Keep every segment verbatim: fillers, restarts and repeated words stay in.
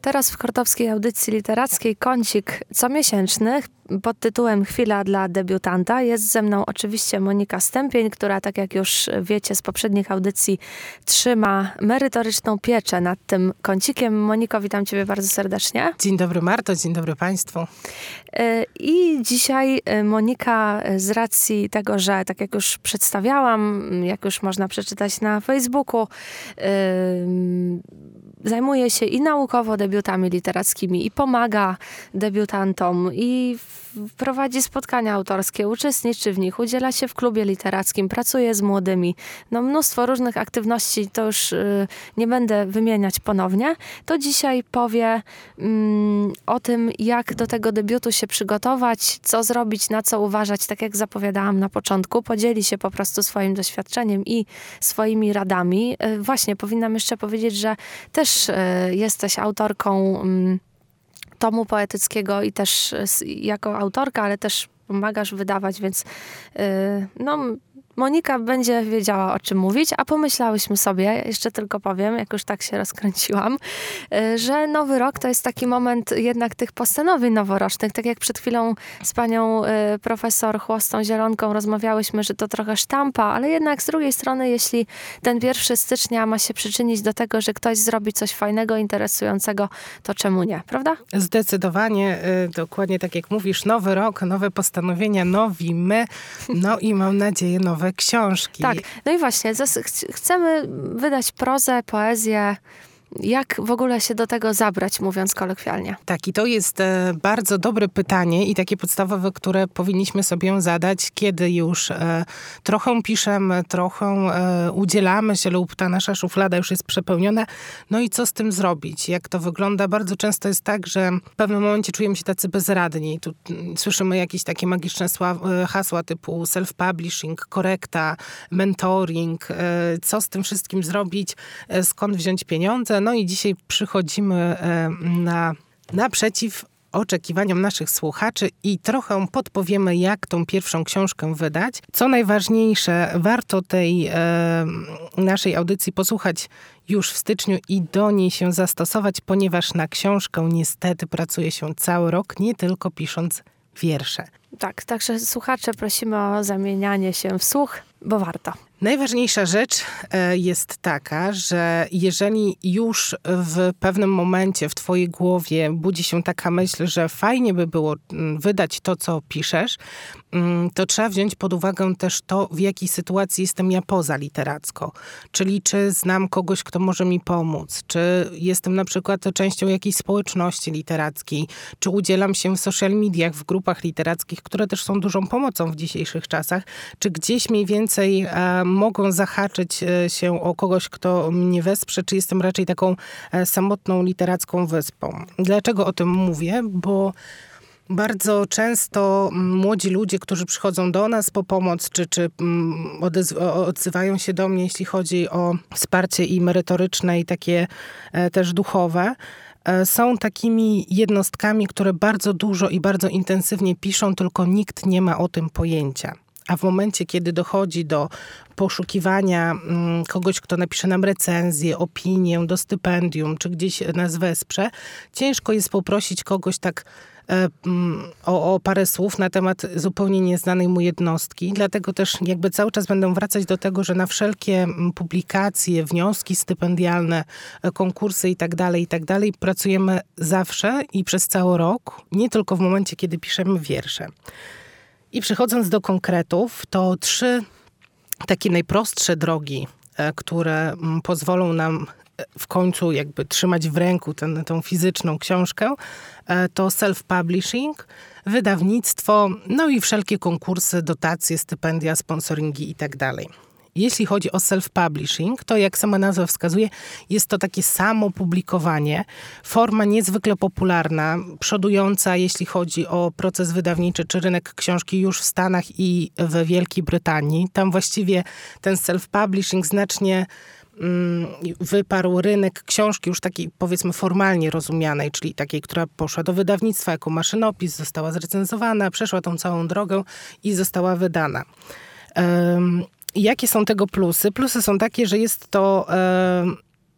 Teraz w Chortowskiej Audycji Literackiej kącik comiesięczny pod tytułem Chwila dla debiutanta. Jest ze mną oczywiście Monika Stępień, która, tak jak już wiecie z poprzednich audycji, trzyma merytoryczną pieczę nad tym kącikiem. Moniko, witam ciebie bardzo serdecznie. Dzień dobry Marto, dzień dobry państwu. I dzisiaj Monika, z racji tego, że tak jak już przedstawiałam, jak już można przeczytać na Facebooku, yy, zajmuje się i naukowo debiutami literackimi, i pomaga debiutantom, i prowadzi spotkania autorskie, uczestniczy w nich, udziela się w klubie literackim, pracuje z młodymi. No mnóstwo różnych aktywności, to już y, nie będę wymieniać ponownie. To dzisiaj powie mm, o tym, jak do tego debiutu się przygotować, co zrobić, na co uważać, tak jak zapowiadałam na początku. Podzieli się po prostu swoim doświadczeniem i swoimi radami. Y, właśnie, powinnam jeszcze powiedzieć, że też y, jesteś autorką y, tomu poetyckiego i też jako autorka, ale też pomagasz wydawać, więc yy, no Monika będzie wiedziała, o czym mówić, a pomyślałyśmy sobie, jeszcze tylko powiem, jak już tak się rozkręciłam, yy, że Nowy Rok to jest taki moment jednak tych postanowień noworocznych. Tak jak przed chwilą z panią yy, profesor Chłostą Zielonką rozmawiałyśmy, że to trochę sztampa, ale jednak z drugiej strony, jeśli ten pierwszego stycznia ma się przyczynić do tego, że ktoś zrobi coś fajnego, interesującego, to czemu nie, prawda? Zdecydowanie, yy, dokładnie tak jak mówisz, Nowy Rok, nowe postanowienia, nowi my, no i mam nadzieję nowe książki. Tak, no i właśnie, ch- chcemy wydać prozę, poezję. Jak w ogóle się do tego zabrać, mówiąc kolokwialnie? Tak, i to jest e, bardzo dobre pytanie i takie podstawowe, które powinniśmy sobie zadać, kiedy już e, trochę piszemy, trochę e, udzielamy się lub ta nasza szuflada już jest przepełniona. No i co z tym zrobić? Jak to wygląda? Bardzo często jest tak, że w pewnym momencie czujemy się tacy bezradni. Tu m, słyszymy jakieś takie magiczne sła, e, hasła typu self-publishing, korekta, mentoring. E, co z tym wszystkim zrobić? E, skąd wziąć pieniądze? No i dzisiaj przychodzimy na, naprzeciw oczekiwaniom naszych słuchaczy i trochę podpowiemy, jak tą pierwszą książkę wydać. Co najważniejsze, warto tej e, naszej audycji posłuchać już w styczniu i do niej się zastosować, ponieważ na książkę niestety pracuje się cały rok, nie tylko pisząc wiersze. Tak, także słuchacze prosimy o zamienianie się w słuch, bo warto. Najważniejsza rzecz jest taka, że jeżeli już w pewnym momencie w twojej głowie budzi się taka myśl, że fajnie by było wydać to, co piszesz, to trzeba wziąć pod uwagę też to, w jakiej sytuacji jestem ja poza literacko. Czyli czy znam kogoś, kto może mi pomóc, czy jestem na przykład częścią jakiejś społeczności literackiej, czy udzielam się w social mediach, w grupach literackich, które też są dużą pomocą w dzisiejszych czasach, czy gdzieś mniej więcej e, mogą zahaczyć się o kogoś, kto mnie wesprze, czy jestem raczej taką e, samotną literacką wyspą. Dlaczego o tym mówię? Bo bardzo często młodzi ludzie, którzy przychodzą do nas po pomoc, czy, czy odez- odzywają się do mnie, jeśli chodzi o wsparcie i merytoryczne, i takie e, też duchowe, są takimi jednostkami, które bardzo dużo i bardzo intensywnie piszą, tylko nikt nie ma o tym pojęcia. A w momencie, kiedy dochodzi do poszukiwania mm, kogoś, kto napisze nam recenzję, opinię, do stypendium, czy gdzieś nas wesprze, ciężko jest poprosić kogoś tak e, mm, o, o parę słów na temat zupełnie nieznanej mu jednostki. Dlatego też jakby cały czas będę wracać do tego, że na wszelkie publikacje, wnioski stypendialne, konkursy i tak dalej, i tak dalej, pracujemy zawsze i przez cały rok, nie tylko w momencie, kiedy piszemy wiersze. I przechodząc do konkretów, to trzy takie najprostsze drogi, które pozwolą nam w końcu jakby trzymać w ręku tę, tą fizyczną książkę, to self-publishing, wydawnictwo, no i wszelkie konkursy, dotacje, stypendia, sponsoringi i tak dalej. Jeśli chodzi o self-publishing, to jak sama nazwa wskazuje, jest to takie samo publikowanie. Forma niezwykle popularna, przodująca, jeśli chodzi o proces wydawniczy czy rynek książki już w Stanach i w Wielkiej Brytanii. Tam właściwie ten self-publishing znacznie mm, wyparł rynek książki już takiej, powiedzmy, formalnie rozumianej, czyli takiej, która poszła do wydawnictwa jako maszynopis, została zrecenzowana, przeszła tą całą drogę i została wydana. Um, Jakie są tego plusy? Plusy są takie, że jest to e,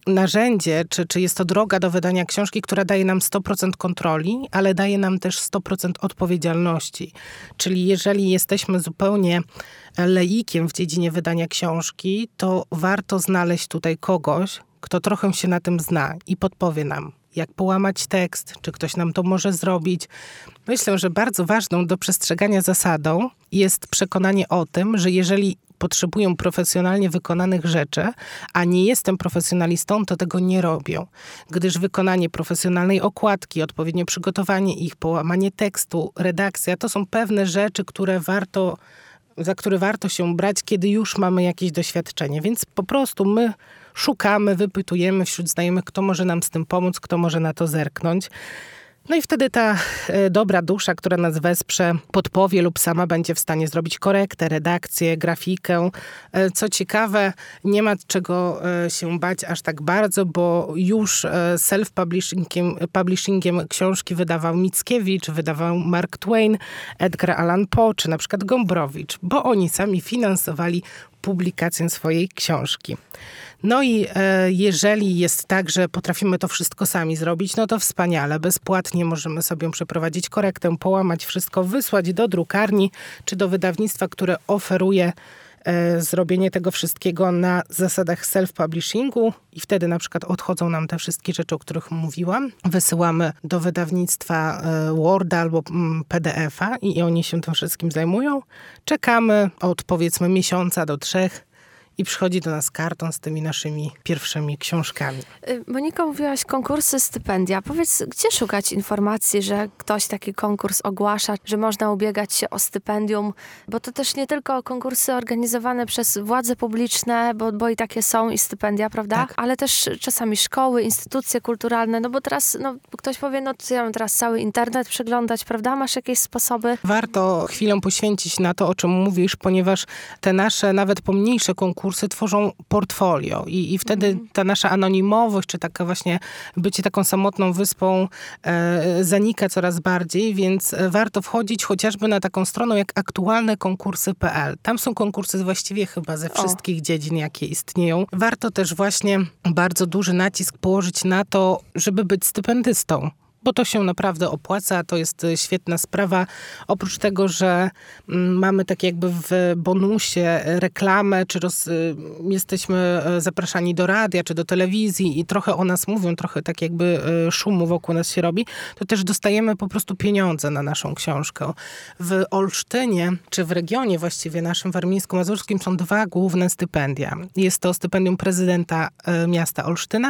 narzędzie, czy, czy jest to droga do wydania książki, która daje nam sto procent kontroli, ale daje nam też sto procent odpowiedzialności. Czyli jeżeli jesteśmy zupełnie laikiem w dziedzinie wydania książki, to warto znaleźć tutaj kogoś, kto trochę się na tym zna i podpowie nam, jak połamać tekst, czy ktoś nam to może zrobić. Myślę, że bardzo ważną do przestrzegania zasadą jest przekonanie o tym, że jeżeli potrzebują profesjonalnie wykonanych rzeczy, a nie jestem profesjonalistą, to tego nie robię. Gdyż wykonanie profesjonalnej okładki, odpowiednie przygotowanie ich, połamanie tekstu, redakcja, to są pewne rzeczy, które warto, za które warto się brać, kiedy już mamy jakieś doświadczenie. Więc po prostu my szukamy, wypytujemy wśród znajomych, kto może nam z tym pomóc, kto może na to zerknąć. No i wtedy ta e, dobra dusza, która nas wesprze, podpowie lub sama będzie w stanie zrobić korektę, redakcję, grafikę. E, co ciekawe, nie ma czego e, się bać aż tak bardzo, bo już e, self-publishingiem publishingiem książki wydawał Mickiewicz, wydawał Mark Twain, Edgar Allan Poe czy na przykład Gombrowicz, bo oni sami finansowali publikację swojej książki. No i e, jeżeli jest tak, że potrafimy to wszystko sami zrobić, no to wspaniale. Bezpłatnie możemy sobie przeprowadzić korektę, połamać wszystko, wysłać do drukarni czy do wydawnictwa, które oferuje e, zrobienie tego wszystkiego na zasadach self-publishingu i wtedy na przykład odchodzą nam te wszystkie rzeczy, o których mówiłam. Wysyłamy do wydawnictwa e, Worda albo mm, P D F-a i oni się tym wszystkim zajmują. Czekamy od powiedzmy miesiąca do trzech i przychodzi do nas karton z tymi naszymi pierwszymi książkami. Monika, mówiłaś konkursy, stypendia. Powiedz, gdzie szukać informacji, że ktoś taki konkurs ogłasza, że można ubiegać się o stypendium? Bo to też nie tylko konkursy organizowane przez władze publiczne, bo, bo i takie są i stypendia, prawda? Tak. Ale też czasami szkoły, instytucje kulturalne, no bo teraz no, ktoś powie, no to ja mam teraz cały internet przeglądać, prawda? Masz jakieś sposoby? Warto chwilę poświęcić na to, o czym mówisz, ponieważ te nasze, nawet pomniejsze konkursy tworzą portfolio i, i wtedy mm. ta nasza anonimowość, czy taka właśnie bycie taką samotną wyspą e, zanika coraz bardziej, więc warto wchodzić chociażby na taką stronę jak aktualne konkursy kropka p l. Tam są konkursy właściwie chyba ze wszystkich o. dziedzin, jakie istnieją. Warto też właśnie bardzo duży nacisk położyć na to, żeby być stypendystą. Bo to się naprawdę opłaca, to jest świetna sprawa. Oprócz tego, że mamy tak jakby w bonusie reklamę, czy roz, jesteśmy zapraszani do radia, czy do telewizji i trochę o nas mówią, trochę tak jakby szumu wokół nas się robi, to też dostajemy po prostu pieniądze na naszą książkę. W Olsztynie, czy w regionie właściwie naszym warmińsko-mazurskim są dwa główne stypendia. Jest to stypendium prezydenta miasta Olsztyna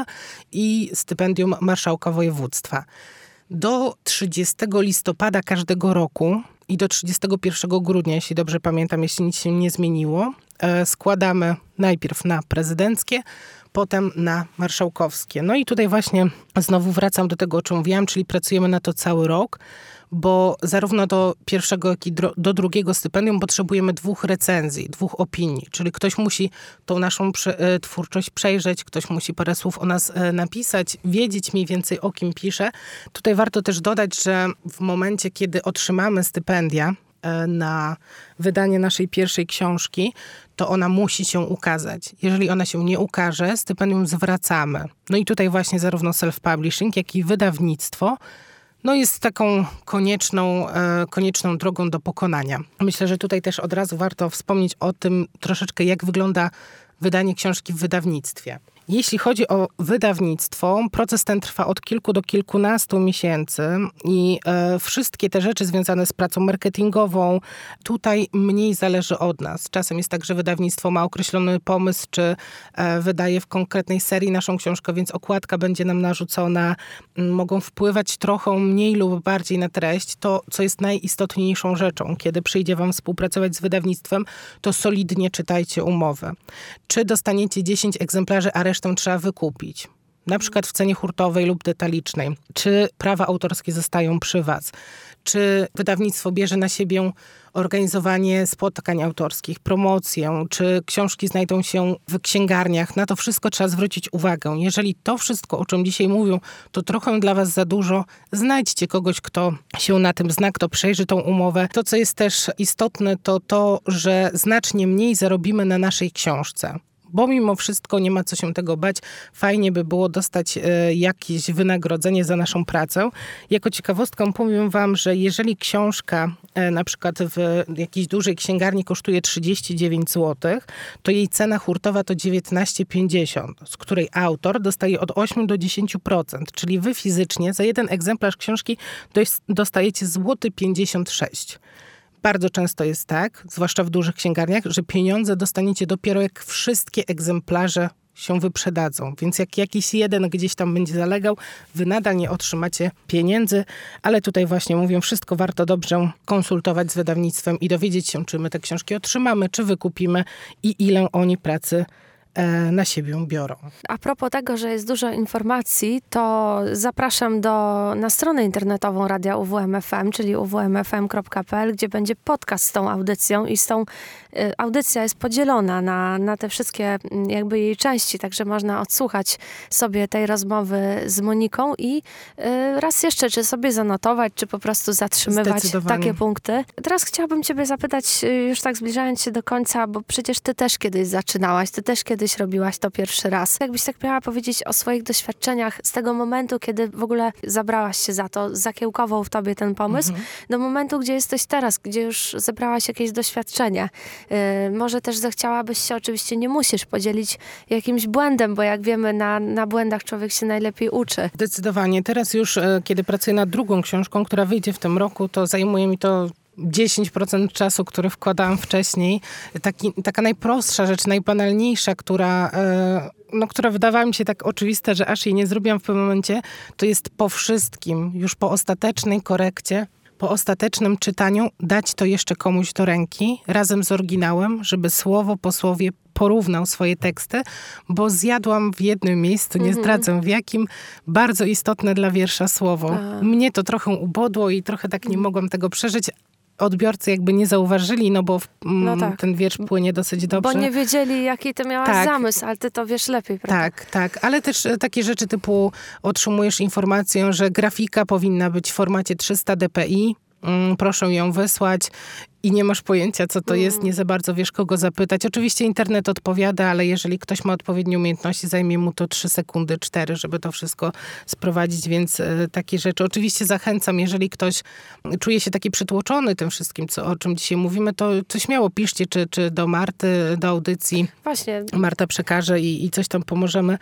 i stypendium marszałka województwa. Do trzydziestego listopada każdego roku i do trzydziestego pierwszego grudnia, jeśli dobrze pamiętam, jeśli nic się nie zmieniło, składamy najpierw na prezydenckie, potem na marszałkowskie. No i tutaj właśnie znowu wracam do tego, o czym mówiłam, czyli pracujemy na to cały rok, bo zarówno do pierwszego, jak i do drugiego stypendium potrzebujemy dwóch recenzji, dwóch opinii. Czyli ktoś musi tą naszą prze, twórczość przejrzeć, ktoś musi parę słów o nas napisać, wiedzieć mniej więcej o kim pisze. Tutaj warto też dodać, że w momencie, kiedy otrzymamy stypendia na wydanie naszej pierwszej książki, to ona musi się ukazać. Jeżeli ona się nie ukaże, stypendium zwracamy. No i tutaj właśnie zarówno self-publishing, jak i wydawnictwo no jest taką konieczną, e, konieczną drogą do pokonania. Myślę, że tutaj też od razu warto wspomnieć o tym troszeczkę, jak wygląda wydanie książki w wydawnictwie. Jeśli chodzi o wydawnictwo, proces ten trwa od kilku do kilkunastu miesięcy i e, wszystkie te rzeczy związane z pracą marketingową tutaj mniej zależy od nas. Czasem jest tak, że wydawnictwo ma określony pomysł, czy e, wydaje w konkretnej serii naszą książkę, więc okładka będzie nam narzucona. M, mogą wpływać trochę mniej lub bardziej na treść. To, co jest najistotniejszą rzeczą, kiedy przyjdzie wam współpracować z wydawnictwem, to solidnie czytajcie umowę. Czy dostaniecie dziesięć egzemplarzy, a resztę trzeba wykupić, na przykład w cenie hurtowej lub detalicznej. Czy prawa autorskie zostają przy was? Czy wydawnictwo bierze na siebie organizowanie spotkań autorskich, promocję? Czy książki znajdą się w księgarniach? Na to wszystko trzeba zwrócić uwagę. Jeżeli to wszystko, o czym dzisiaj mówią, to trochę dla was za dużo, znajdźcie kogoś, kto się na tym zna, kto przejrzy tą umowę. To, co jest też istotne, to to, że znacznie mniej zarobimy na naszej książce. bo mimo wszystko nie ma co się tego bać. Fajnie by było dostać e, jakieś wynagrodzenie za naszą pracę. Jako ciekawostkę powiem wam, że jeżeli książka e, na przykład w jakiejś dużej księgarni kosztuje trzydzieści dziewięć złotych, to jej cena hurtowa to dziewiętnaście pięćdziesiąt, z której autor dostaje od osiem do dziesięciu procent, czyli wy fizycznie za jeden egzemplarz książki dos- dostajecie złoty pięćdziesiąt sześć. Bardzo często jest tak, zwłaszcza w dużych księgarniach, że pieniądze dostaniecie dopiero jak wszystkie egzemplarze się wyprzedadzą. Więc jak jakiś jeden gdzieś tam będzie zalegał, wy nadal nie otrzymacie pieniędzy, ale tutaj właśnie mówię, wszystko warto dobrze konsultować z wydawnictwem i dowiedzieć się, czy my te książki otrzymamy, czy wykupimy i ile oni pracy na siebie biorą. A propos tego, że jest dużo informacji, to zapraszam do, na stronę internetową Radia U W M F M, czyli u w m f m kropka p l, gdzie będzie podcast z tą audycją i z tą y, audycja jest podzielona na, na te wszystkie jakby jej części, także można odsłuchać sobie tej rozmowy z Moniką i y, raz jeszcze, czy sobie zanotować, czy po prostu zatrzymywać takie punkty. Teraz chciałabym ciebie zapytać, już tak zbliżając się do końca, bo przecież ty też kiedyś zaczynałaś, ty też kiedyś robiłaś to pierwszy raz. Jakbyś tak miała powiedzieć o swoich doświadczeniach z tego momentu, kiedy w ogóle zabrałaś się za to, zakiełkował w tobie ten pomysł, mhm. do momentu, gdzie jesteś teraz, gdzie już zebrałaś jakieś doświadczenie. Yy, może też zechciałabyś się, oczywiście nie musisz podzielić jakimś błędem, bo jak wiemy, na, na błędach człowiek się najlepiej uczy. Zdecydowanie. Teraz już, kiedy pracuję nad drugą książką, która wyjdzie w tym roku, to zajmuje mi to dziesięć procent czasu, który wkładałam wcześniej. Taki, taka najprostsza rzecz, najbanalniejsza, która, no, która wydawała mi się tak oczywista, że aż jej nie zrobiłam w pewnym momencie, to jest po wszystkim, już po ostatecznej korekcie, po ostatecznym czytaniu dać to jeszcze komuś do ręki, razem z oryginałem, żeby słowo po słowie porównał swoje teksty, bo zjadłam w jednym miejscu, nie zdradzę w jakim, bardzo istotne dla wiersza słowo. A. Mnie to trochę ubodło i trochę tak nie mogłam tego przeżyć. Odbiorcy jakby nie zauważyli, no bo w, no tak. ten wiersz płynie dosyć dobrze. Bo nie wiedzieli, jaki ty miałaś tak. zamysł, ale ty to wiesz lepiej, prawda? Tak, tak. Ale też takie rzeczy typu otrzymujesz informację, że grafika powinna być w formacie trzysta dpi, mm, proszę ją wysłać i nie masz pojęcia, co to mm. jest, nie za bardzo wiesz, kogo zapytać. Oczywiście internet odpowiada, ale jeżeli ktoś ma odpowiednie umiejętności, zajmie mu to trzy sekundy, cztery, żeby to wszystko sprowadzić, więc y, takie rzeczy. Oczywiście zachęcam, jeżeli ktoś czuje się taki przytłoczony tym wszystkim, co, o czym dzisiaj mówimy, to, to śmiało piszcie, czy, czy do Marty, do audycji. Właśnie. Marta przekaże i, i coś tam pomożemy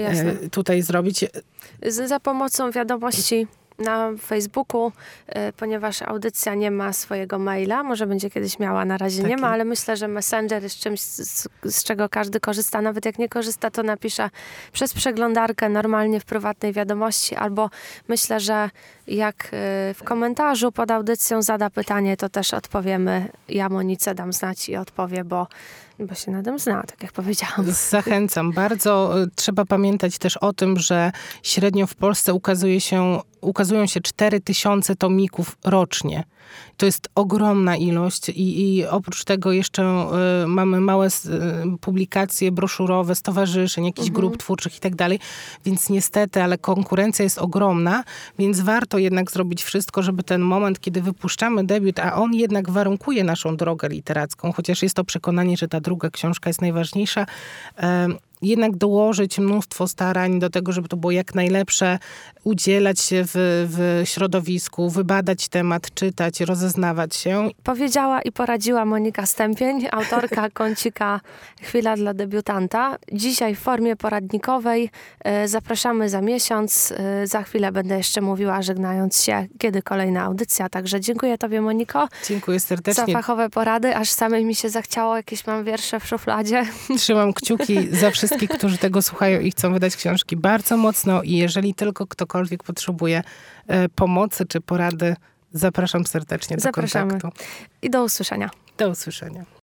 y, tutaj zrobić. Z, za pomocą wiadomości na Facebooku, y, ponieważ audycja nie ma swojego maila, może będzie kiedyś miała, na razie Taki. nie ma, ale myślę, że Messenger jest czymś, z, z czego każdy korzysta. Nawet jak nie korzysta, to napisze przez przeglądarkę normalnie w prywatnej wiadomości, albo myślę, że jak y, w komentarzu pod audycją zada pytanie, to też odpowiemy. Ja Monice dam znać i odpowie, bo bo się na tym zna, tak jak powiedziałam. Zachęcam bardzo. Trzeba pamiętać też o tym, że średnio w Polsce ukazuje się, ukazują się cztery tysiące tomików rocznie. To jest ogromna ilość i, i oprócz tego jeszcze y, mamy małe y, publikacje broszurowe, stowarzyszeń, jakichś mhm. grup twórczych i tak dalej. Więc niestety, ale konkurencja jest ogromna, więc warto jednak zrobić wszystko, żeby ten moment, kiedy wypuszczamy debiut, a on jednak warunkuje naszą drogę literacką, chociaż jest to przekonanie, że ta druga książka jest najważniejsza, y, jednak dołożyć mnóstwo starań do tego, żeby to było jak najlepsze, udzielać się w, w środowisku, wybadać temat, czytać, rozeznawać się. Powiedziała i poradziła Monika Stępień, autorka kącika Chwila dla debiutanta. Dzisiaj w formie poradnikowej. Zapraszamy za miesiąc. Za chwilę będę jeszcze mówiła, żegnając się, kiedy kolejna audycja. Także dziękuję tobie, Moniko. Dziękuję serdecznie. Za fachowe porady. Aż samej mi się zachciało. Jakieś mam wiersze w szufladzie. Trzymam kciuki za wszystkich, którzy tego słuchają i chcą wydać książki bardzo mocno i jeżeli tylko ktokolwiek potrzebuje e, pomocy czy porady, zapraszam serdecznie do Zapraszamy. kontaktu. I do usłyszenia. Do usłyszenia.